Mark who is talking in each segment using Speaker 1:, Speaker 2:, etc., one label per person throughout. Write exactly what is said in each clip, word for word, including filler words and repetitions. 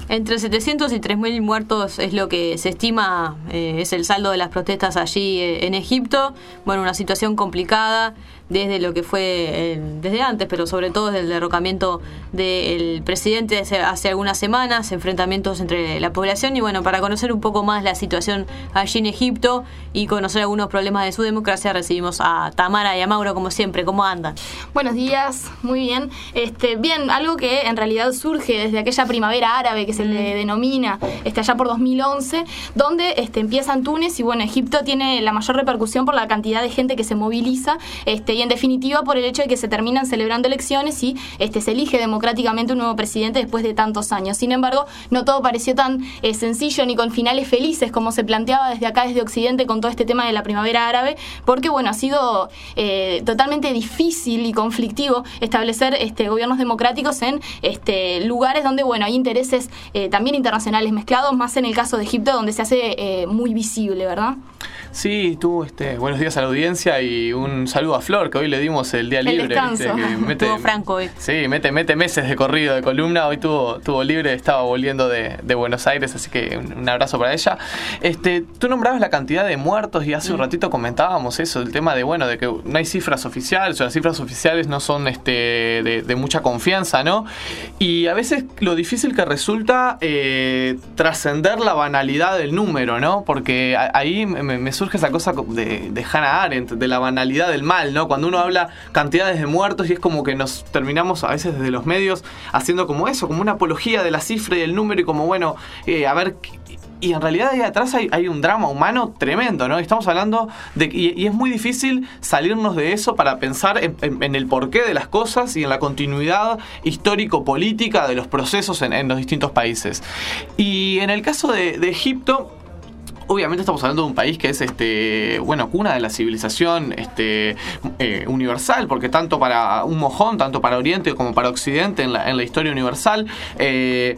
Speaker 1: Entre setecientos y tres mil muertos es lo que se estima, eh, es el saldo de las protestas allí eh, en Egipto. Bueno, una situación complicada desde lo que fue, eh, desde antes, pero sobre todo desde el derrocamiento del presidente hace, hace algunas semanas, enfrentamientos entre la población. Y bueno, para conocer un poco más la situación allí en Egipto y conocer algunos problemas de su democracia, recibimos a Tamara y a Mauro, como siempre. ¿Cómo andan?
Speaker 2: Buenos días, muy bien. Este, bien, algo que en realidad surge desde aquella primavera árabe que se le denomina este, allá por dos mil once, donde este, empieza en Túnez y bueno, Egipto tiene la mayor repercusión por la cantidad de gente que se moviliza este, y en definitiva por el hecho de que se terminan celebrando elecciones y este, se elige democráticamente un nuevo presidente después de tantos años. Sin embargo, no todo pareció tan eh, sencillo ni con finales felices como se planteaba desde acá, desde Occidente, con todo este tema de la primavera árabe, porque bueno, ha sido eh, totalmente difícil y conflictivo establecer este, gobiernos democráticos en este, lugares donde bueno, hay intereses eh, también internacionales mezclados, más en el caso de Egipto, donde se hace eh, muy visible, ¿verdad?
Speaker 3: Sí, tú, este, buenos días a la audiencia y un saludo a Flor, que hoy le dimos el día
Speaker 2: el
Speaker 3: libre.
Speaker 2: Descanso.
Speaker 3: ¿Viste? Que mete,
Speaker 1: Tuvo Franco hoy.
Speaker 3: Sí, mete, mete meses de corrido de columna, hoy tuvo, tuvo libre, estaba volviendo de, de Buenos Aires, así que un, un abrazo para ella. Este, tú nombrabas la cantidad de muertos y hace un ratito comentábamos eso, el tema de, bueno, de que no hay cifras oficiales, o las cifras oficiales no son este, de, de mucha confianza, ¿no? Y a veces lo difícil que resulta eh, trascender la banalidad del número, ¿no? Porque a, ahí me, me surge esa cosa de, de Hannah Arendt, de la banalidad del mal, ¿no? Cuando uno habla cantidades de muertos y es como que nos terminamos a veces desde los medios haciendo como eso, como una apología de la cifra y del número y como, bueno, eh, a ver... Y en realidad ahí atrás hay, hay un drama humano tremendo, ¿no? Estamos hablando de... Y, y es muy difícil salirnos de eso para pensar en, en, en el porqué de las cosas y en la continuidad histórico-política de los procesos en, en los distintos países. Y en el caso de, de Egipto... Obviamente estamos hablando de un país que es este bueno cuna de la civilización este eh, universal, porque tanto para un mojón, tanto para Oriente como para Occidente en la, en la historia universal, eh,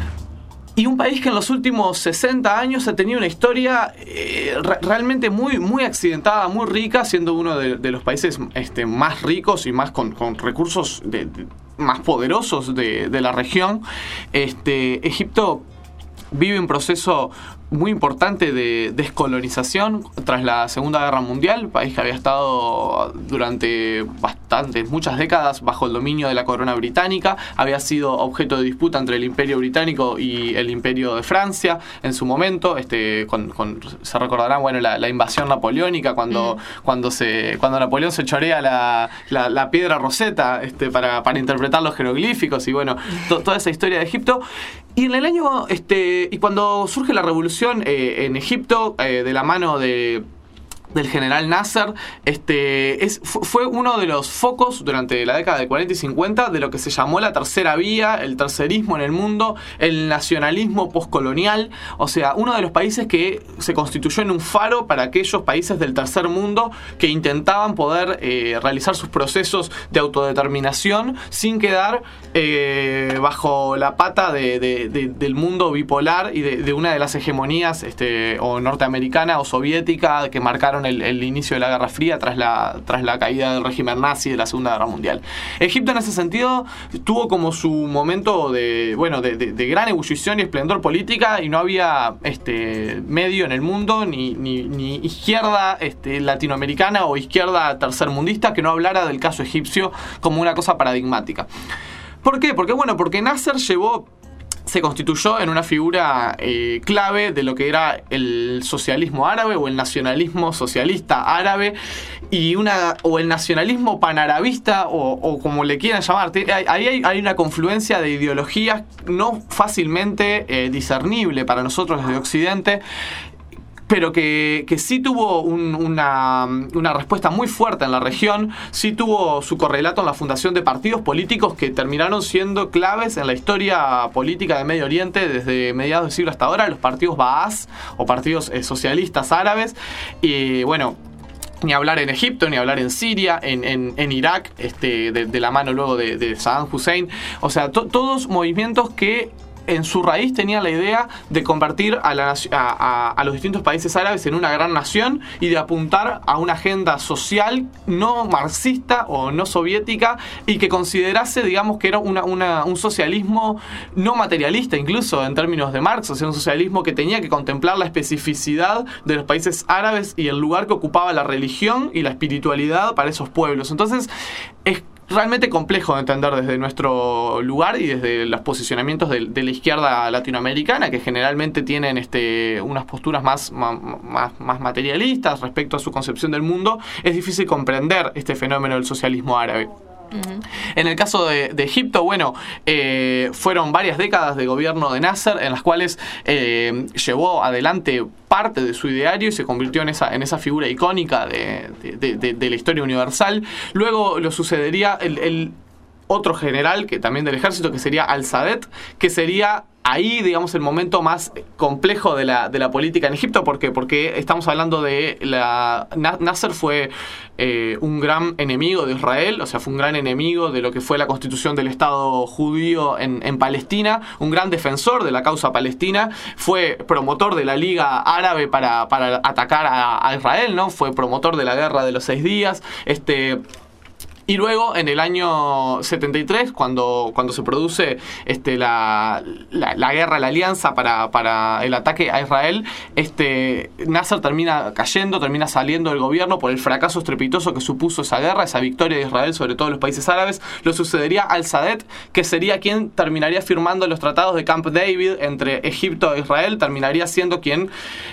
Speaker 3: y un país que en los últimos sesenta años ha tenido una historia eh, re- realmente muy, muy accidentada, muy rica, siendo uno de, de los países este, más ricos y más con, con recursos de, de, más poderosos de, de la región. Este, Egipto vive un proceso muy importante de descolonización tras la Segunda Guerra Mundial, país que había estado durante bastantes, muchas décadas bajo el dominio de la corona británica, había sido objeto de disputa entre el Imperio Británico y el Imperio de Francia en su momento, este, con, con, se recordarán, bueno, la, la invasión napoleónica, cuando, mm. cuando, se, cuando Napoleón se chorea la, la, la piedra Rosetta este, para, para interpretar los jeroglíficos y bueno, to, toda esa historia de Egipto. Y en el año, este, y cuando surge la revolución eh, en Egipto, eh, de la mano de del general Nasser, este, es, fue uno de los focos durante la década de cuarenta y cincuenta de lo que se llamó la tercera vía, el tercerismo en el mundo, el nacionalismo postcolonial, o sea, uno de los países que se constituyó en un faro para aquellos países del tercer mundo que intentaban poder eh, realizar sus procesos de autodeterminación sin quedar eh, bajo la pata de, de, de, del mundo bipolar y de, de una de las hegemonías este, o norteamericana o soviética que marcaron El, el inicio de la Guerra Fría tras la, tras la caída del régimen nazi de la Segunda Guerra Mundial. Egipto en ese sentido tuvo como su momento de, bueno, de, de, de gran ebullición y esplendor política y no había este, medio en el mundo ni, ni, ni izquierda este, latinoamericana o izquierda tercermundista que no hablara del caso egipcio como una cosa paradigmática. ¿Por qué? Porque bueno, porque Nasser llevó se constituyó en una figura eh, clave de lo que era el socialismo árabe o el nacionalismo socialista árabe y una o el nacionalismo panarabista o, o como le quieran llamar. Ahí hay, hay una confluencia de ideologías no fácilmente eh, discernible para nosotros desde Occidente, pero que, que sí tuvo un, una, una respuesta muy fuerte en la región, sí tuvo su correlato en la fundación de partidos políticos que terminaron siendo claves en la historia política de Medio Oriente desde mediados del siglo hasta ahora, los partidos Baas o partidos eh, socialistas árabes, y bueno, ni hablar en Egipto, ni hablar en Siria, en, en, en Irak, este, de, de la mano luego de, de Saddam Hussein, o sea, to, todos movimientos que en su raíz tenía la idea de convertir a, la, a, a, a los distintos países árabes en una gran nación y de apuntar a una agenda social no marxista o no soviética y que considerase, digamos, que era una, una, un socialismo no materialista, incluso en términos de Marx, o sea, un socialismo que tenía que contemplar la especificidad de los países árabes y el lugar que ocupaba la religión y la espiritualidad para esos pueblos. Entonces, es realmente complejo de entender desde nuestro lugar y desde los posicionamientos de, de la izquierda latinoamericana, que generalmente tienen este, unas posturas más, más, más materialistas respecto a su concepción del mundo. Es difícil comprender este fenómeno del socialismo árabe. Uh-huh. En el caso de, de Egipto, bueno, eh, fueron varias décadas de gobierno de Nasser en las cuales eh, llevó adelante parte de su ideario y se convirtió en esa, en esa figura icónica de, de, de, de la historia universal. Luego lo sucedería el, el otro general, que también del ejército, que sería Al-Sadet, que sería ahí, digamos, el momento más complejo de la, de la política en Egipto. ¿Por qué? Porque estamos hablando de la... Nasser fue eh, un gran enemigo de Israel, o sea, fue un gran enemigo de lo que fue la constitución del Estado judío en, en Palestina, un gran defensor de la causa palestina, fue promotor de la Liga Árabe para, para atacar a, a Israel, ¿no? Fue promotor de la Guerra de los Seis Días, este... Y luego, en el año setenta y tres, cuando, cuando se produce este, la, la, la guerra, la alianza para, para el ataque a Israel, este, Nasser termina cayendo, termina saliendo del gobierno por el fracaso estrepitoso que supuso esa guerra, esa victoria de Israel sobre todos los países árabes. Lo sucedería Al-Sadet, que sería quien terminaría firmando los tratados de Camp David entre Egipto e Israel, terminaría siendo quien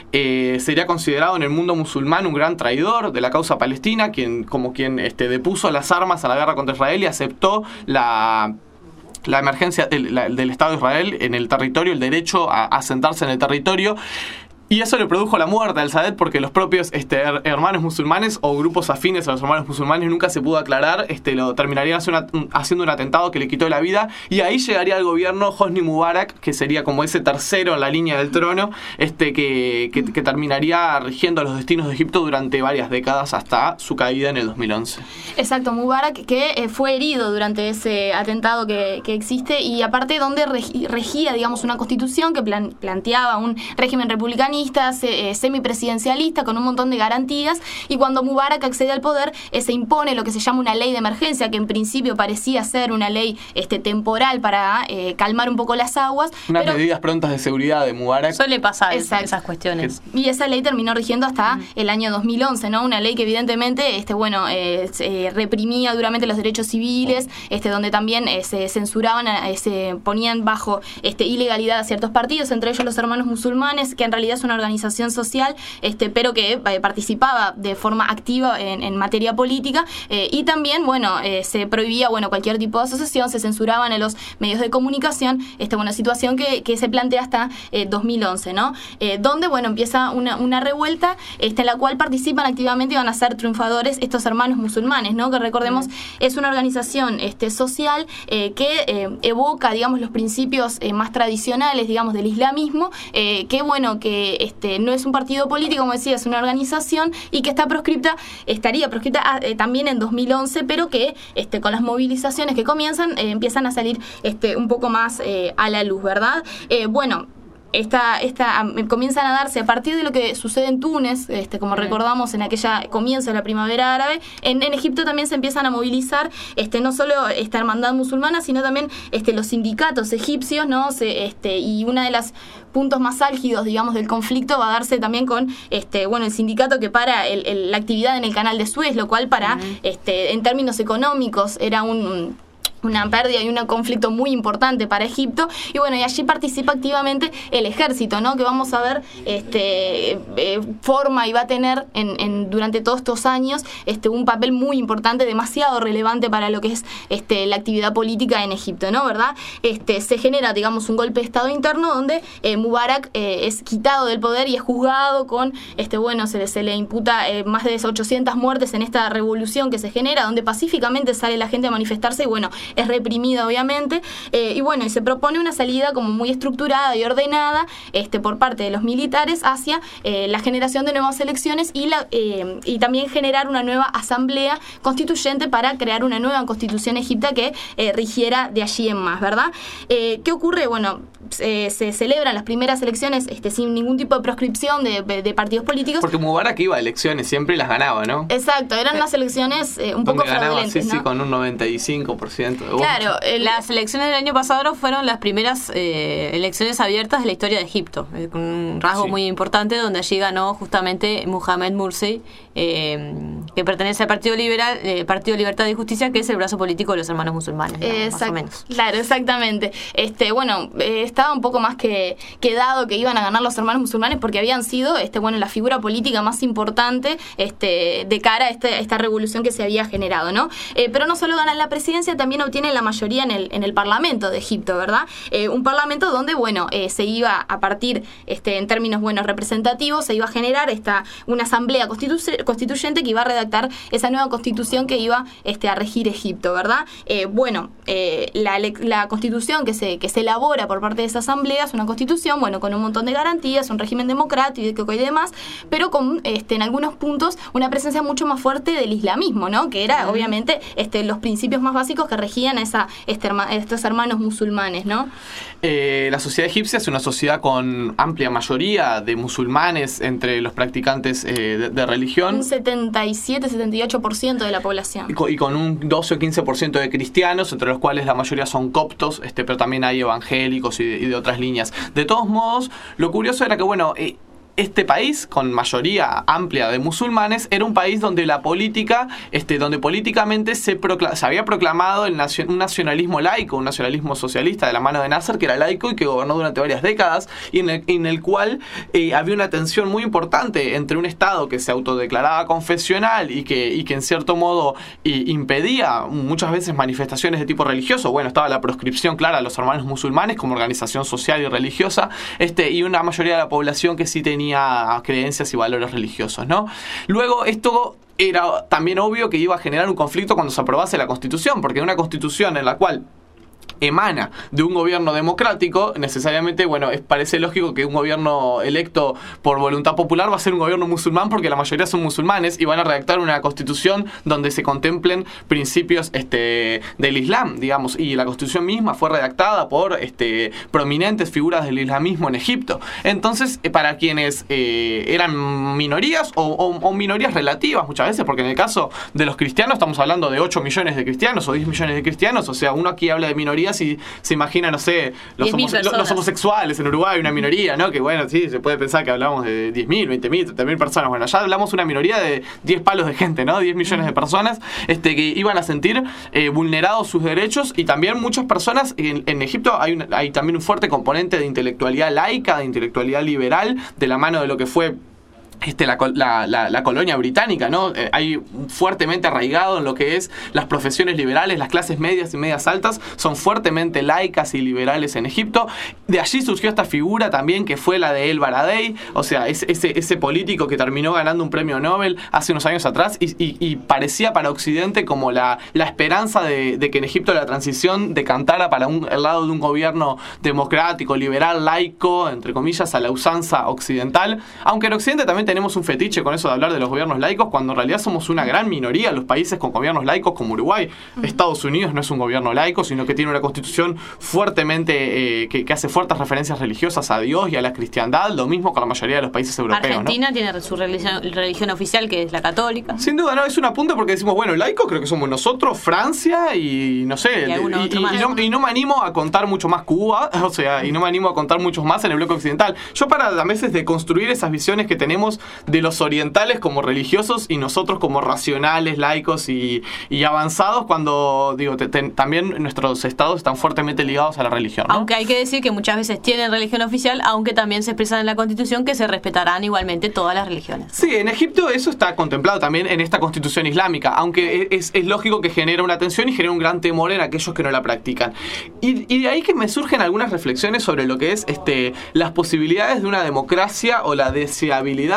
Speaker 3: eh, sería considerado en el mundo musulmán un gran traidor de la causa palestina, quien, como quien este, depuso las armas a la guerra contra Israel y aceptó la, la emergencia del, la, del Estado de Israel en el territorio, el derecho a, a asentarse en el territorio. Y eso le produjo la muerte al Sadet porque los propios este, her- hermanos musulmanes o grupos afines a los hermanos musulmanes nunca se pudo aclarar, este, lo terminarían haciendo, una, haciendo un atentado que le quitó la vida, y ahí llegaría al gobierno Hosni Mubarak, que sería como ese tercero en la línea del trono, este, que, que, que terminaría rigiendo los destinos de Egipto durante varias décadas hasta su caída en el dos mil once.
Speaker 2: Exacto, Mubarak, que eh, fue herido durante ese atentado que, que existe, y aparte donde regi- regía, digamos, una constitución que plan- planteaba un régimen republicano Eh, semipresidencialista con un montón de garantías, y cuando Mubarak accede al poder eh, se impone lo que se llama una ley de emergencia, que en principio parecía ser una ley este, temporal para eh, calmar un poco las aguas.
Speaker 3: Unas
Speaker 2: pero
Speaker 3: medidas prontas de seguridad de Mubarak.
Speaker 1: Suele pasar
Speaker 2: Exacto.
Speaker 1: esas cuestiones.
Speaker 2: Y esa ley terminó rigiendo hasta mm. el año dos mil once, ¿no? Una ley que evidentemente este, bueno, eh, se reprimía duramente los derechos civiles, este, donde también eh, se censuraban, eh, se ponían bajo este, ilegalidad a ciertos partidos, entre ellos los Hermanos Musulmanes, que en realidad es una organización social, este, pero que eh, participaba de forma activa en, en materia política, eh, y también, bueno, eh, se prohibía, bueno, cualquier tipo de asociación, se censuraban en los medios de comunicación, este, bueno, situación que, que se plantea hasta eh, dos mil once, ¿no? Eh, donde, bueno, empieza una, una revuelta, este, en la cual participan activamente y van a ser triunfadores estos Hermanos Musulmanes, ¿no? Que recordemos, mm. es una organización este, social eh, que eh, evoca, digamos, los principios eh, más tradicionales, digamos, del islamismo, eh, que, bueno, que este, no es un partido político, como decía, es una organización, y que está proscripta, estaría proscripta eh, también en dos mil once, pero que este, con las movilizaciones que comienzan, eh, empiezan a salir este, un poco más eh, a la luz, ¿verdad? Eh, bueno, Esta, esta, comienzan a darse a partir de lo que sucede en Túnez, este, como recordamos en aquella comienzo de la primavera árabe. En, en Egipto también se empiezan a movilizar este, no solo esta hermandad musulmana, sino también este, los sindicatos egipcios, ¿no? Se, este, y uno de los puntos más álgidos, digamos, del conflicto va a darse también con este, bueno, el sindicato que para el, el, la actividad en el canal de Suez, lo cual para, uh-huh. este, en términos económicos era un... una pérdida y un conflicto muy importante para Egipto, y bueno, y allí participa activamente el ejército, ¿no? Que vamos a ver este eh, forma y va a tener en, en durante todos estos años este un papel muy importante, demasiado relevante para lo que es este la actividad política en Egipto, ¿no? ¿Verdad? Este se genera, digamos, un golpe de estado interno donde eh, Mubarak eh, es quitado del poder y es juzgado con este bueno, se le, se le imputa eh, más de ochocientas muertes en esta revolución que se genera, donde pacíficamente sale la gente a manifestarse, y bueno, es reprimida obviamente, eh, y bueno, y se propone una salida como muy estructurada y ordenada este, por parte de los militares hacia eh, la generación de nuevas elecciones y, la, eh, y también generar una nueva asamblea constituyente para crear una nueva constitución egipcia que eh, rigiera de allí en más, ¿verdad? Eh, ¿Qué ocurre? Bueno, eh, se celebran las primeras elecciones este, sin ningún tipo de proscripción de, de partidos políticos.
Speaker 3: Porque Mubarak iba a elecciones, siempre las ganaba, ¿no?
Speaker 2: Exacto, eran unas elecciones eh, un
Speaker 3: Donde
Speaker 2: poco
Speaker 3: ganaba,
Speaker 2: fraudulentes,
Speaker 3: sí,
Speaker 2: ¿no?
Speaker 3: sí, con un noventa y cinco por ciento de votos.
Speaker 1: Claro, eh, las elecciones del año pasado fueron las primeras eh, elecciones abiertas de la historia de Egipto, eh, con un rasgo
Speaker 3: Sí.
Speaker 1: muy importante, donde allí ganó justamente Mohamed Morsi, eh, que pertenece al Partido Liberal, eh, Partido Libertad y Justicia, que es el brazo político de los hermanos musulmanes, digamos, más
Speaker 2: Exact-
Speaker 1: o menos.
Speaker 2: Claro, exactamente. Este, bueno, eh, estaba un poco más que, que dado que iban a ganar los hermanos musulmanes porque habían sido este, bueno, la figura política más importante este, de cara a este, esta revolución que se había generado, ¿no? Eh, pero no solo ganan la presidencia, también obtienen la mayoría en el, en el Parlamento de Egipto, ¿verdad? Eh, un parlamento donde, bueno, eh, se iba a partir, este, en términos, bueno, representativos, se iba a generar esta, una asamblea constitu- constituyente que iba a redactar esa nueva constitución que iba este, a regir Egipto, ¿verdad? Eh, bueno, eh, la, la constitución que se, que se elabora por parte de esa asamblea es una constitución, bueno, con un montón de garantías, un régimen democrático y demás, pero con, este, en algunos puntos, una presencia mucho más fuerte del islamismo, ¿no? Que era, mm. obviamente, este, los principios más básicos que regían a esa, este, estos hermanos musulmanes, ¿no?
Speaker 3: Eh, la sociedad egipcia es una sociedad con amplia mayoría de musulmanes entre los practicantes eh, de, de religión.
Speaker 2: Un setenta y siete, setenta y ocho por ciento de la población.
Speaker 3: Y con, y con un doce o quince por ciento de cristianos, entre los cuales la mayoría son coptos, este, pero también hay evangélicos y de, y de otras líneas. De todos modos, lo curioso era que, bueno, eh, este país, con mayoría amplia de musulmanes, era un país donde la política, este, donde políticamente se, procla- se había proclamado el nacion- un nacionalismo laico, un nacionalismo socialista de la mano de Nasser, que era laico y que gobernó durante varias décadas, y en el, en el cual eh, había una tensión muy importante entre un Estado que se autodeclaraba confesional y que, y que en cierto modo eh, impedía muchas veces manifestaciones de tipo religioso. Bueno, estaba la proscripción clara a los hermanos musulmanes como organización social y religiosa, este, y una mayoría de la población que sí tenía creencias y valores religiosos, ¿no? Luego esto era también obvio que iba a generar un conflicto cuando se aprobase la Constitución, porque una Constitución en la cual emana de un gobierno democrático, necesariamente, bueno, es, parece lógico que un gobierno electo por voluntad popular va a ser un gobierno musulmán porque la mayoría son musulmanes y van a redactar una constitución donde se contemplen principios este, del Islam, digamos, y la constitución misma fue redactada por este, prominentes figuras del islamismo en Egipto. Entonces, eh, para quienes eh, eran minorías o, o, o minorías relativas muchas veces, porque en el caso de los cristianos estamos hablando de ocho millones de cristianos o diez millones de cristianos, o sea, uno aquí habla de minorías y se imagina, no sé, los, homose- los homosexuales en Uruguay, una minoría, ¿no? Que bueno, sí, se puede pensar que hablamos de diez mil, veinte mil, treinta mil personas. Bueno, ya hablamos de una minoría de diez palos de gente, ¿no? diez millones de personas este, que iban a sentir eh, vulnerados sus derechos, y también muchas personas en, en Egipto hay, un, hay también un fuerte componente de intelectualidad laica, de intelectualidad liberal, de la mano de lo que fue Este, la, la, la, la colonia británica, ¿no? Eh, hay fuertemente arraigado en lo que es las profesiones liberales, las clases medias y medias altas son fuertemente laicas y liberales en Egipto. De allí surgió esta figura también que fue la de El Baradei, o sea, ese, ese, ese político que terminó ganando un premio Nobel hace unos años atrás y, y, y parecía para Occidente como la, la esperanza de, de que en Egipto la transición decantara para un, el lado de un gobierno democrático, liberal, laico, entre comillas, a la usanza occidental, aunque en Occidente también tenemos un fetiche con eso de hablar de los gobiernos laicos, cuando en realidad somos una gran minoría los países con gobiernos laicos como Uruguay. Uh-huh. Estados Unidos no es un gobierno laico, sino que tiene una constitución fuertemente eh, que, que hace fuertes referencias religiosas a Dios y a la cristiandad, lo mismo con la mayoría de los países europeos.
Speaker 1: Argentina,
Speaker 3: ¿no?
Speaker 1: tiene su religión, religión oficial, que es la católica.
Speaker 3: Sin duda, no, es un apunte porque decimos, bueno, laicos creo que somos nosotros, Francia y no sé,
Speaker 1: y,
Speaker 3: y, y,
Speaker 1: y,
Speaker 3: no, y no me animo a contar mucho más Cuba, o sea, y no me animo a contar muchos más en el bloque occidental. Yo para a veces de construir esas visiones que tenemos de los orientales como religiosos y nosotros como racionales, laicos y, y avanzados, cuando digo te, te, también nuestros estados están fuertemente ligados a la religión, ¿no?
Speaker 1: Aunque hay que decir que muchas veces tienen religión oficial, aunque también se expresan en la Constitución que se respetarán igualmente todas las religiones.
Speaker 3: Sí, en Egipto eso está contemplado también en esta constitución islámica, aunque es, es lógico que genera una tensión y genera un gran temor en aquellos que no la practican. Y, y de ahí que me surgen algunas reflexiones sobre lo que es este, las posibilidades de una democracia o la deseabilidad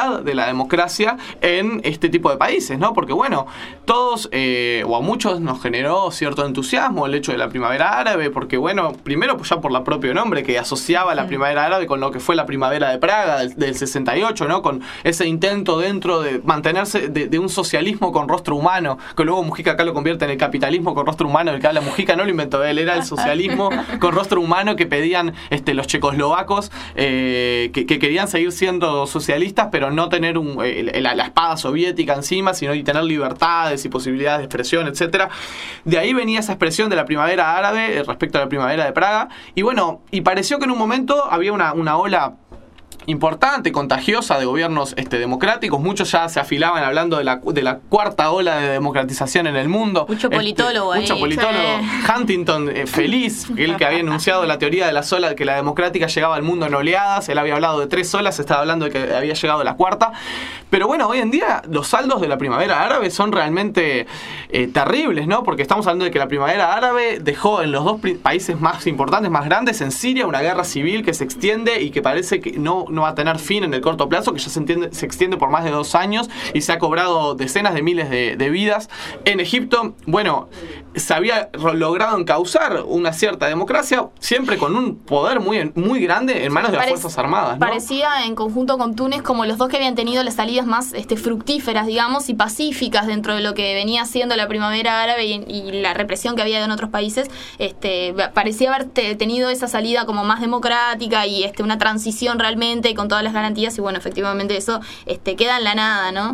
Speaker 3: fragilidad de la democracia en este tipo de países, ¿no? Porque bueno, todos eh, o a muchos nos generó cierto entusiasmo el hecho de la primavera árabe, porque bueno, primero pues ya por el propio nombre que asociaba la primavera árabe con lo que fue la primavera de Praga del, del sesenta y ocho, ¿no? Con ese intento dentro de mantenerse de, de un socialismo con rostro humano, que luego Mujica acá lo convierte en el capitalismo con rostro humano, el que habla Mujica no lo inventó él, era el socialismo con rostro humano que pedían este, los checoslovacos eh, que, que querían seguir siendo socialistas, pero no tener un, eh, la, la espada soviética encima, sino y tener libertades y posibilidades de expresión, etcétera. De ahí venía esa expresión de la primavera árabe eh, respecto a la primavera de Praga, y bueno, y pareció que en un momento había una, una ola importante, contagiosa de gobiernos este, democráticos. Muchos ya se afilaban hablando de la, de la cuarta ola de democratización en el mundo.
Speaker 1: Mucho politólogo
Speaker 3: este,
Speaker 1: ahí.
Speaker 3: Mucho politólogo. Sí. Huntington, eh, feliz, el que había enunciado la teoría de las olas, que la democrática llegaba al mundo en oleadas. Él había hablado de tres olas, estaba hablando de que había llegado la cuarta. Pero bueno, hoy en día los saldos de la primavera árabe son realmente eh, terribles, ¿no? Porque estamos hablando de que la primavera árabe dejó en los dos países más importantes, más grandes, en Siria, una guerra civil que se extiende y que parece que no no va a tener fin en el corto plazo, que ya se, entiende, se extiende por más de dos años y se ha cobrado decenas de miles de, de vidas. En Egipto, bueno, se había logrado encauzar una cierta democracia, siempre con un poder muy, muy grande en manos de las
Speaker 2: Parec-
Speaker 3: Fuerzas Armadas, ¿no?
Speaker 2: Parecía en conjunto con Túnez como los dos que habían tenido las salidas más este, fructíferas, digamos, y pacíficas dentro de lo que venía siendo la primavera árabe y, y la represión que había en otros países. Este, parecía haber te, tenido esa salida como más democrática y este, una transición realmente con todas las garantías, y bueno, efectivamente eso este, queda en la nada, ¿no?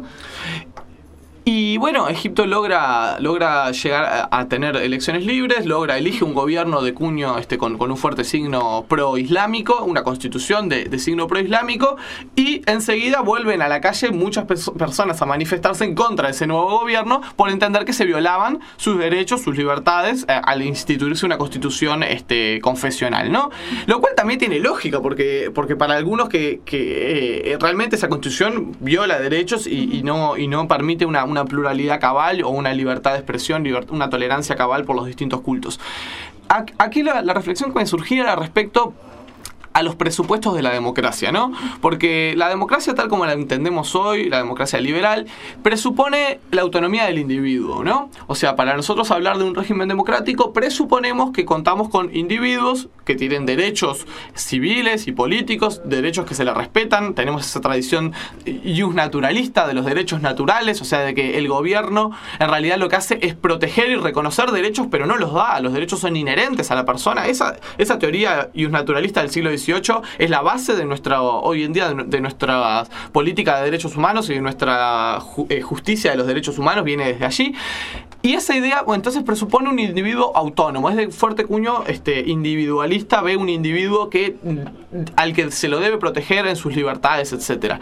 Speaker 3: Y bueno, Egipto logra, logra llegar a, a tener elecciones libres, logra, elige un gobierno de cuño este, con, con un fuerte signo pro-islámico, una constitución de, de signo pro-islámico, y enseguida vuelven a la calle muchas pe- personas a manifestarse en contra de ese nuevo gobierno por entender que se violaban sus derechos, sus libertades, eh, al instituirse una constitución este, confesional, ¿no? Lo cual también tiene lógica, porque, porque para algunos que, que eh, realmente esa constitución viola derechos y, y, no, y no permite una, una una pluralidad cabal o una libertad de expresión, libert- una tolerancia cabal por los distintos cultos. Aquí la, la reflexión que me surgía era respecto a los presupuestos de la democracia, ¿no? Porque la democracia tal como la entendemos hoy, la democracia liberal, presupone la autonomía del individuo, ¿no? O sea, para nosotros hablar de un régimen democrático, presuponemos que contamos con individuos que tienen derechos civiles y políticos, derechos que se les respetan, tenemos esa tradición ius naturalista de los derechos naturales, o sea, de que el gobierno en realidad lo que hace es proteger y reconocer derechos, pero no los da, los derechos son inherentes a la persona. Esa, esa teoría ius naturalista del siglo dieciocho es la base de nuestra, hoy en día, de, de nuestra política de derechos humanos y de nuestra ju, eh, justicia de los derechos humanos, viene desde allí. Y esa idea, bueno, entonces presupone un individuo autónomo, es de fuerte cuño este, individualista, ve un individuo que, al que se lo debe proteger en sus libertades, etcétera.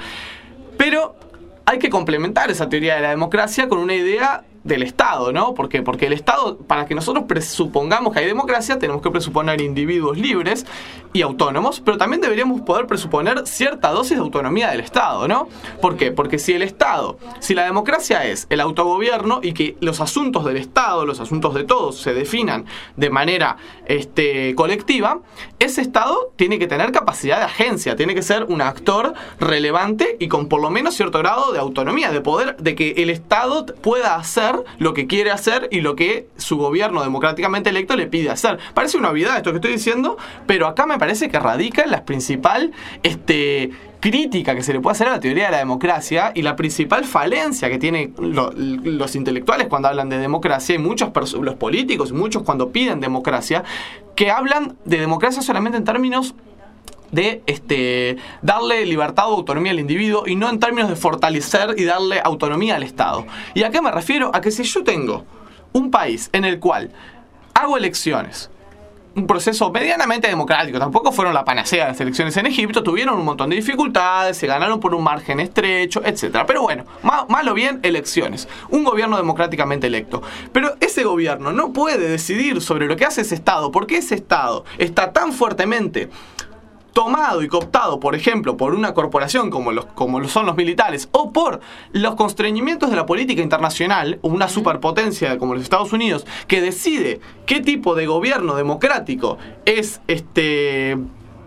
Speaker 3: Pero hay que complementar esa teoría de la democracia con una idea del Estado, ¿no? ¿Por qué? Porque el Estado, para que nosotros presupongamos que hay democracia, tenemos que presuponer individuos libres y autónomos, pero también deberíamos poder presuponer cierta dosis de autonomía del Estado, ¿no? ¿Por qué? Porque si el Estado, si la democracia es el autogobierno y que los asuntos del Estado, los asuntos de todos, se definan de manera este, colectiva, ese Estado tiene que tener capacidad de agencia, tiene que ser un actor relevante y con por lo menos cierto grado de autonomía, de poder, de que el Estado pueda hacer lo que quiere hacer y lo que su gobierno democráticamente electo le pide hacer. Parece una obviedad esto que estoy diciendo, pero acá me parece que radica la principal este, crítica que se le puede hacer a la teoría de la democracia y la principal falencia que tienen lo, los intelectuales cuando hablan de democracia y muchos los políticos, muchos cuando piden democracia, que hablan de democracia solamente en términos de este, darle libertad o autonomía al individuo y no en términos de fortalecer y darle autonomía al Estado. ¿Y a qué me refiero? A que si yo tengo un país en el cual hago elecciones, un proceso medianamente democrático, tampoco fueron la panacea de las elecciones en Egipto, tuvieron un montón de dificultades, se ganaron por un margen estrecho, etcétera. Pero bueno, mal, mal o bien, elecciones. Un gobierno democráticamente electo. Pero ese gobierno no puede decidir sobre lo que hace ese Estado, porque ese Estado está tan fuertemente tomado y cooptado, por ejemplo, por una corporación como, los, como lo son los militares, o por los constreñimientos de la política internacional, o una superpotencia como los Estados Unidos, que decide qué tipo de gobierno democrático es este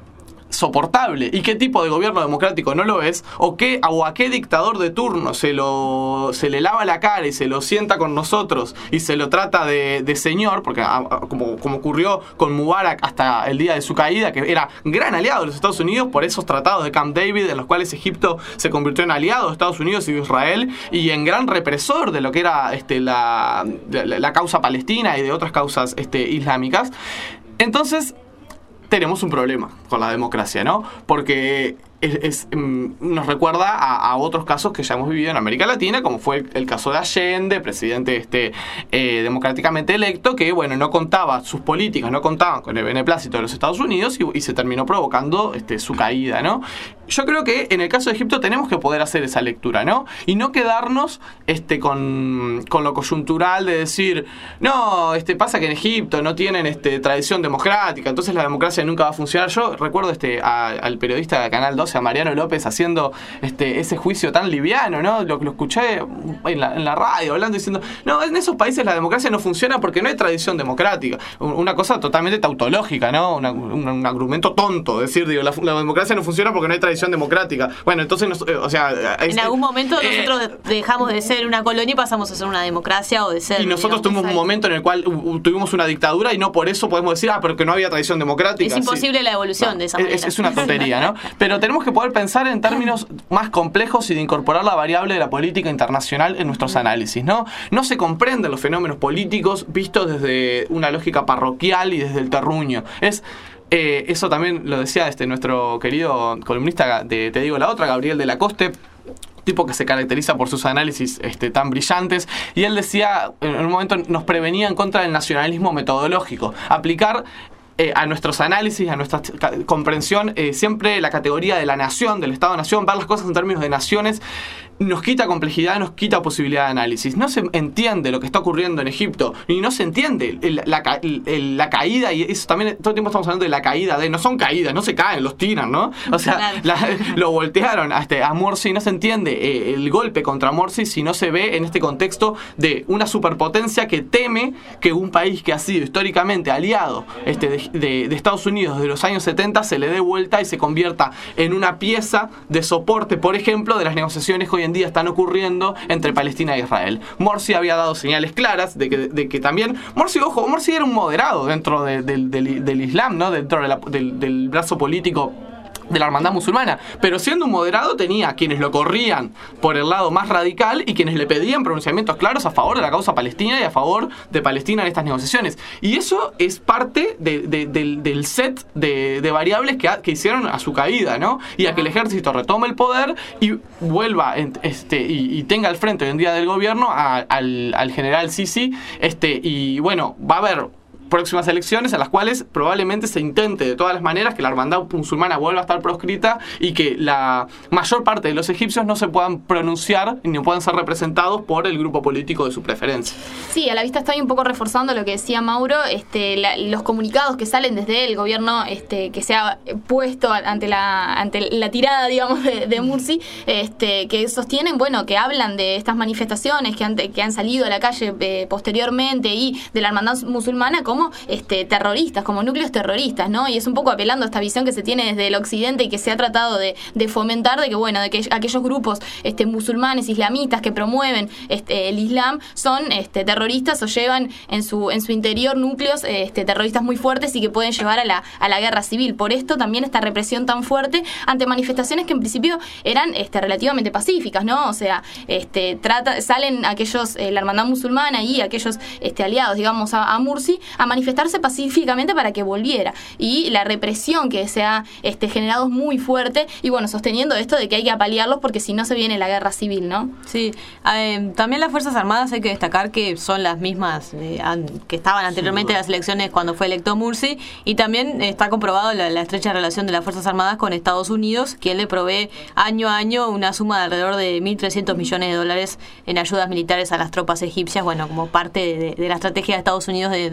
Speaker 3: soportable. ¿Y qué tipo de gobierno democrático no lo es? ¿O, qué, o a qué dictador de turno se, lo, se le lava la cara y se lo sienta con nosotros y se lo trata de, de señor? Porque a, a, como, como ocurrió con Mubarak hasta el día de su caída, que era gran aliado de los Estados Unidos por esos tratados de Camp David, en los cuales Egipto se convirtió en aliado de Estados Unidos y de Israel, y en gran represor de lo que era este, la, la, la causa palestina y de otras causas este, islámicas. Entonces tenemos un problema con la democracia, ¿no? Porque es, es, nos recuerda a, a otros casos que ya hemos vivido en América Latina, como fue el, el caso de Allende, presidente este, eh, democráticamente electo, que bueno, no contaba sus políticas, no contaban con el beneplácito de los Estados Unidos y, y se terminó provocando este, su caída, ¿no? Yo creo que en el caso de Egipto tenemos que poder hacer esa lectura, ¿no? Y no quedarnos este, con, con lo coyuntural de decir, no, este, pasa que en Egipto no tienen este, tradición democrática, entonces la democracia nunca va a funcionar. Yo recuerdo este, a, al periodista de Canal doce, a Mariano López, haciendo este, ese juicio tan liviano, ¿no? Lo, lo escuché en la, en la radio hablando, diciendo, no, en esos países la democracia no funciona porque no hay tradición democrática. Una cosa totalmente tautológica, ¿no? Una, un, un argumento tonto, decir, digo, la, la democracia no funciona porque no hay tradición democrática. Bueno, entonces, nos, o sea...
Speaker 1: En
Speaker 3: es,
Speaker 1: algún momento
Speaker 3: eh,
Speaker 1: nosotros dejamos de ser una colonia y pasamos a ser una democracia o de ser...
Speaker 3: Y nosotros digamos, tuvimos un momento en el cual uh, tuvimos una dictadura y no por eso podemos decir, ah, pero que no había tradición democrática.
Speaker 1: Es imposible
Speaker 3: sí.
Speaker 1: la evolución no, de esa manera.
Speaker 3: Es, es una tontería, ¿no? Pero tenemos que poder pensar en términos más complejos y de incorporar la variable de la política internacional en nuestros análisis, ¿no? No se comprenden los fenómenos políticos vistos desde una lógica parroquial y desde el terruño. Es... Eh, eso también lo decía este nuestro querido columnista de Te Digo la Otra, Gabriel de la Coste, tipo que se caracteriza por sus análisis este, tan brillantes, y él decía, en un momento nos prevenía en contra del nacionalismo metodológico, aplicar Eh, a nuestros análisis, a nuestra comprensión, eh, siempre la categoría de la nación, del Estado-nación, ver las cosas en términos de naciones, nos quita complejidad, nos quita posibilidad de análisis. No se entiende lo que está ocurriendo en Egipto, y no se entiende el, la, el, la caída, y eso también, todo el tiempo estamos hablando de la caída de, no son caídas, no se caen, los tiran, ¿no? O sea, claro. la, lo voltearon hasta a Morsi, no se entiende eh, el golpe contra Morsi si no se ve en este contexto de una superpotencia que teme que un país que ha sido históricamente aliado este, de, de, de Estados Unidos de los años setenta se le dé vuelta y se convierta en una pieza de soporte, por ejemplo, de las negociaciones que hoy en día están ocurriendo entre Palestina e Israel. Morsi había dado señales claras de que, de que también... Morsi, ojo, Morsi era un moderado dentro de, de, de, del, del Islam, ¿no? Dentro de la, del, del brazo político de la hermandad musulmana, pero siendo un moderado tenía quienes lo corrían por el lado más radical y quienes le pedían pronunciamientos claros a favor de la causa palestina y a favor de Palestina en estas negociaciones. Y eso es parte de, de, del, del set de, de variables que, a, que hicieron a su caída, ¿no? Y a que el ejército retome el poder y vuelva este, y, y tenga al frente hoy en día del gobierno a, al, al general Sisi, este, y bueno, va a haber próximas elecciones en las cuales probablemente se intente de todas las maneras que la hermandad musulmana vuelva a estar proscrita y que la mayor parte de los egipcios no se puedan pronunciar ni puedan ser representados por el grupo político de su preferencia.
Speaker 2: Sí, a la vista estoy un poco reforzando lo que decía Mauro, este, la, los comunicados que salen desde el gobierno este, que se ha puesto ante la ante la tirada, digamos, de, de Morsi, este, que sostienen, bueno, que hablan de estas manifestaciones que han, que han salido a la calle eh, posteriormente y de la hermandad musulmana como como este, terroristas, como núcleos terroristas, ¿no? Y es un poco apelando a esta visión que se tiene desde el occidente y que se ha tratado de, de fomentar, de que, bueno, de que aquellos grupos este, musulmanes, islamitas que promueven este, el Islam son este, terroristas o llevan en su en su interior núcleos este, terroristas muy fuertes y que pueden llevar a la, a la guerra civil. Por esto también esta represión tan fuerte ante manifestaciones que en principio eran este, relativamente pacíficas, ¿no? O sea, este, trata, salen aquellos, eh, la hermandad musulmana y aquellos este, aliados, digamos, a, a Morsi, a manifestarse pacíficamente para que volviera. Y la represión que se ha este, generado es muy fuerte y bueno, sosteniendo esto de que hay que apalearlos porque si no se viene la guerra civil, ¿no?
Speaker 1: Sí, eh, también las Fuerzas Armadas hay que destacar que son las mismas eh, an, que estaban anteriormente en las elecciones cuando fue electo Morsi, y también está comprobado la, la estrecha relación de las Fuerzas Armadas con Estados Unidos, quien le provee año a año una suma de alrededor de mil trescientos millones de dólares en ayudas militares a las tropas egipcias, bueno, como parte de, de la estrategia de Estados Unidos de, de bueno,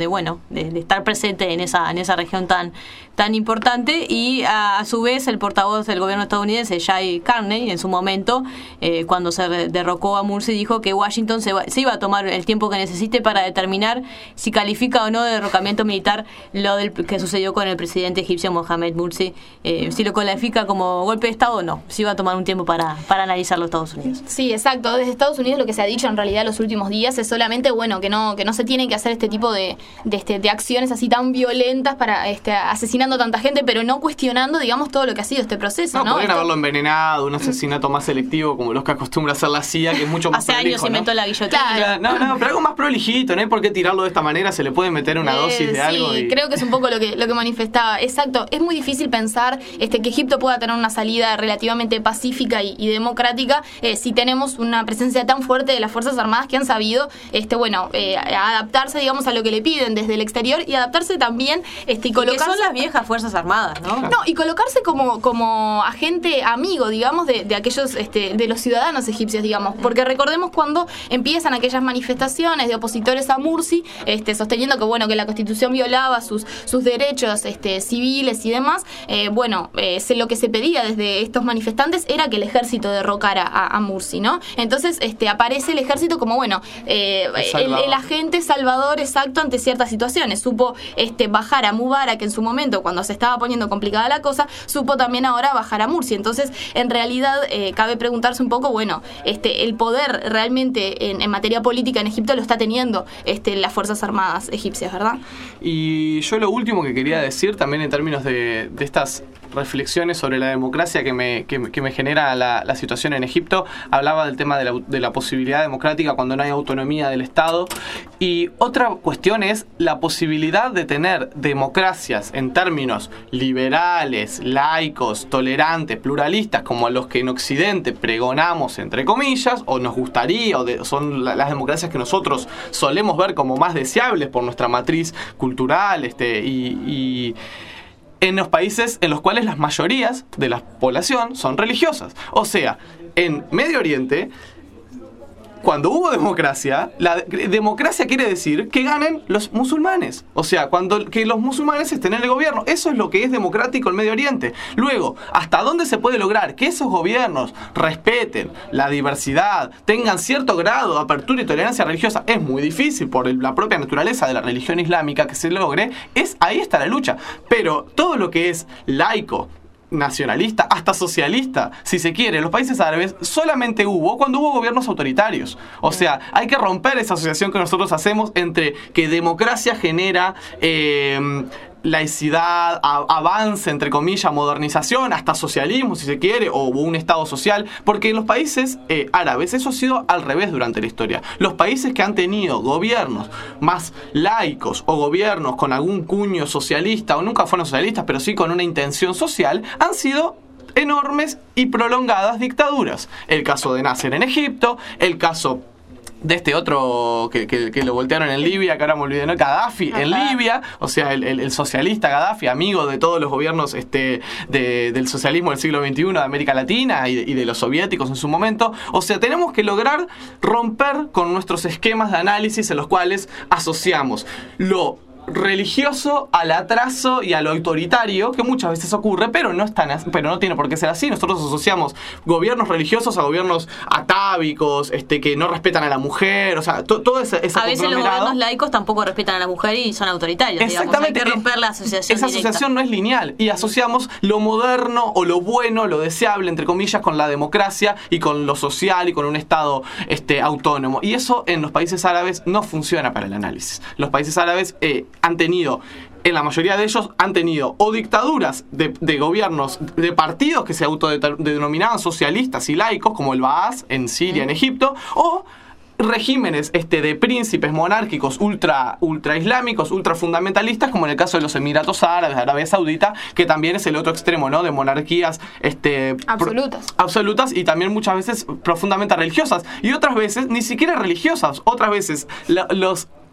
Speaker 1: de, de estar presente en esa, en esa región tan, tan importante. Y a, a su vez el portavoz del gobierno estadounidense, Jay Carney, en su momento, eh, cuando se derrocó a Morsi, dijo que Washington se, va, se iba a tomar el tiempo que necesite para determinar si califica o no de derrocamiento militar lo del, que sucedió con el presidente egipcio Mohamed Morsi, eh, si lo califica como golpe de Estado o no. Se iba a tomar un tiempo para, para analizarlo Estados Unidos.
Speaker 2: Sí, exacto. Desde Estados Unidos lo que se ha dicho en realidad en los últimos días es solamente, bueno, que no que no se tienen que hacer este tipo de, de, este, de acciones así tan violentas para este, asesinando a tanta gente, pero no cuestionando, digamos, todo lo que ha sido este proceso, ¿no?
Speaker 3: No, podrían
Speaker 2: Esto...
Speaker 3: haberlo envenenado, un asesinato más selectivo como los que acostumbra hacer la C I A, que es mucho más
Speaker 1: Hace
Speaker 3: prolijo,
Speaker 1: años se inventó
Speaker 3: ¿no?
Speaker 1: la guillotina.
Speaker 2: Claro.
Speaker 3: No, no, pero algo más prolijito, no hay por qué tirarlo de esta manera, se le puede meter una
Speaker 2: Eh,
Speaker 3: dosis de
Speaker 2: sí,
Speaker 3: algo. Y...
Speaker 2: creo que es un poco lo que, lo que manifestaba. Exacto, es muy difícil pensar este, que Egipto pueda tener una salida relativamente pacífica y, y democrática eh, si tenemos una presencia tan fuerte de las Fuerzas Armadas que han sabido, este, bueno, eh, adaptarse, digamos, a lo que le piden desde el exterior y adaptarse también este, y colocarse...
Speaker 1: Que son las viejas Fuerzas Armadas, ¿no?
Speaker 2: No, y colocarse como, como agente amigo, digamos, de, de aquellos, este, de los ciudadanos egipcios, digamos, porque recordemos cuando empiezan aquellas manifestaciones de opositores a Morsi, este, sosteniendo que, bueno, que la Constitución violaba sus, sus derechos este, civiles y demás, eh, bueno, eh, se, lo que se pedía desde estos manifestantes era que el ejército derrocara a, a Morsi, ¿no? Entonces, este, aparece el ejército como, bueno, eh, el, el agente salvador exacto ante ciertas situaciones. Supo este, bajar a Mubarak en su momento, cuando se estaba poniendo complicada la cosa, supo también ahora bajar a Morsi. Entonces, en realidad, eh, cabe preguntarse un poco, bueno, este, el poder realmente en, en materia política en Egipto lo está teniendo este, las Fuerzas Armadas egipcias, ¿verdad?
Speaker 3: Y yo lo último que quería decir también en términos de, de estas reflexiones sobre la democracia que me, que, que me genera la, la situación en Egipto, hablaba del tema de la, de la posibilidad democrática cuando no hay autonomía del Estado, y otra cuestión es la posibilidad de tener democracias en términos liberales, laicos, tolerantes, pluralistas, como los que en Occidente pregonamos entre comillas, o nos gustaría, o de, son la, las democracias que nosotros solemos ver como más deseables por nuestra matriz cultural este, y, y en los países en los cuales las mayorías de la población son religiosas. O sea, en Medio Oriente, cuando hubo democracia, la de- democracia quiere decir que ganen los musulmanes. O sea, cuando que los musulmanes estén en el gobierno. Eso es lo que es democrático en Medio Oriente. Luego, ¿hasta dónde se puede lograr que esos gobiernos respeten la diversidad, tengan cierto grado de apertura y tolerancia religiosa? Es muy difícil por el- la propia naturaleza de la religión islámica que se logre. Es, ahí está la lucha. Pero todo lo que es laico, nacionalista, hasta socialista, si se quiere, en los países árabes solamente hubo cuando hubo gobiernos autoritarios. O sea, hay que romper esa asociación que nosotros hacemos entre que democracia genera eh, laicidad, a- avance, entre comillas, modernización, hasta socialismo, si se quiere, o un estado social, porque en los países eh, árabes eso ha sido al revés durante la historia. Los países que han tenido gobiernos más laicos o gobiernos con algún cuño socialista, o nunca fueron socialistas, pero sí con una intención social, han sido enormes y prolongadas dictaduras. El caso de Nasser en Egipto, el caso de este otro que, que, que lo voltearon en Libia, que ahora me olvidé, ¿no? Gaddafi en Libia, o sea, el, el, el socialista Gaddafi, amigo de todos los gobiernos este, de, del socialismo del siglo veintiuno de América Latina y de, y de los soviéticos en su momento. O sea, tenemos que lograr romper con nuestros esquemas de análisis en los cuales asociamos lo religioso al atraso y a lo autoritario, que muchas veces ocurre, pero no es tan as- pero no tiene por qué ser así. Nosotros asociamos gobiernos religiosos a gobiernos atávicos, este, que no respetan a la mujer, o sea, to- todo ese, ese
Speaker 1: A veces los
Speaker 3: conglomerado.
Speaker 1: gobiernos laicos tampoco respetan a la mujer y son autoritarios.
Speaker 3: Exactamente.
Speaker 1: Digamos. Hay que romper la asociación
Speaker 3: Esa
Speaker 1: directa.
Speaker 3: asociación no es lineal y asociamos lo moderno o lo bueno, lo deseable, entre comillas, con la democracia y con lo social y con un Estado este, autónomo. Y eso en los países árabes no funciona para el análisis. Los países árabes eh, han tenido, en la mayoría de ellos, han tenido o dictaduras de, de gobiernos, de partidos que se autodenominaban socialistas y laicos, como el Baas en Siria, en Egipto, o regímenes este, de príncipes monárquicos ultra, ultra islámicos, ultra fundamentalistas, como en el caso de los Emiratos Árabes, de Arabia Saudita, que también es el otro extremo, ¿no? De monarquías este,
Speaker 2: Absolutas.
Speaker 3: pro- absolutas y también muchas veces profundamente religiosas, y otras veces ni siquiera religiosas, otras veces la- los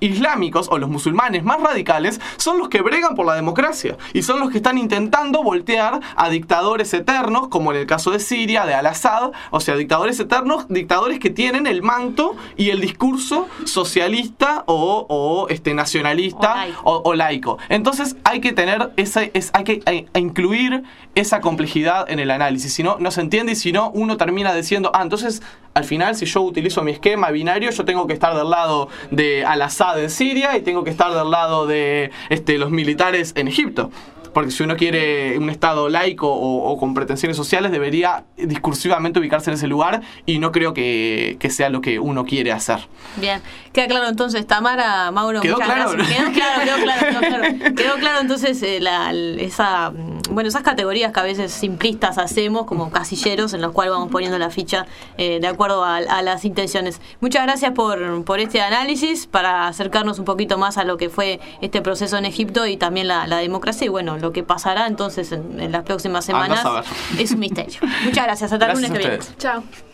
Speaker 4: islámicos o los musulmanes más radicales son los que bregan por la democracia y son los que están intentando voltear a dictadores eternos, como en el caso de Siria, de Al-Assad, o sea, dictadores eternos, dictadores que tienen el manto y el discurso socialista o, o este, nacionalista o laico. O, o laico. Entonces hay que tener esa, es, hay que hay, hay incluir esa complejidad en el análisis, si no, no se entiende y si no, uno termina diciendo, ah, entonces al final si yo utilizo mi esquema binario, yo tengo que estar del lado de Al-Assad en Siria y tengo que estar del lado de este, los militares en Egipto. Porque si uno quiere un Estado laico o, o con pretensiones sociales, debería discursivamente ubicarse en ese lugar y no creo que, que sea lo que uno quiere hacer.
Speaker 1: Bien, queda claro entonces, Tamara, Mauro,
Speaker 4: ¿Quedó
Speaker 1: muchas
Speaker 4: claro?
Speaker 1: gracias. Quedó claro, quedó claro, quedó claro. Quedó claro entonces eh, la, esa, bueno, esas categorías que a veces simplistas hacemos como casilleros en los cuales vamos poniendo la ficha eh, de acuerdo a, a las intenciones. Muchas gracias por, por este análisis para acercarnos un poquito más a lo que fue este proceso en Egipto y también la, la democracia y bueno, lo que pasará entonces en, en las próximas semanas es un misterio. Muchas gracias. Hasta el lunes que viene.
Speaker 2: Chao.